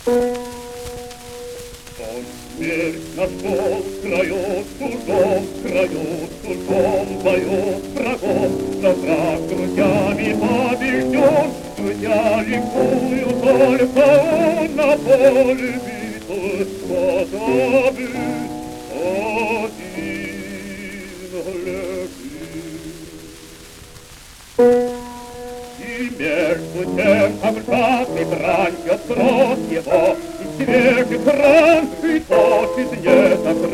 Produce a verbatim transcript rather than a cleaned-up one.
Он смерть нашел в краю чужом, в краю чужом бою врагов, но враг грудями побежден, грудя ликуют только он на поле битвы способен один лежит. И между тем, как жадный брань бьет кровь его, и свежий кран, и тот из неток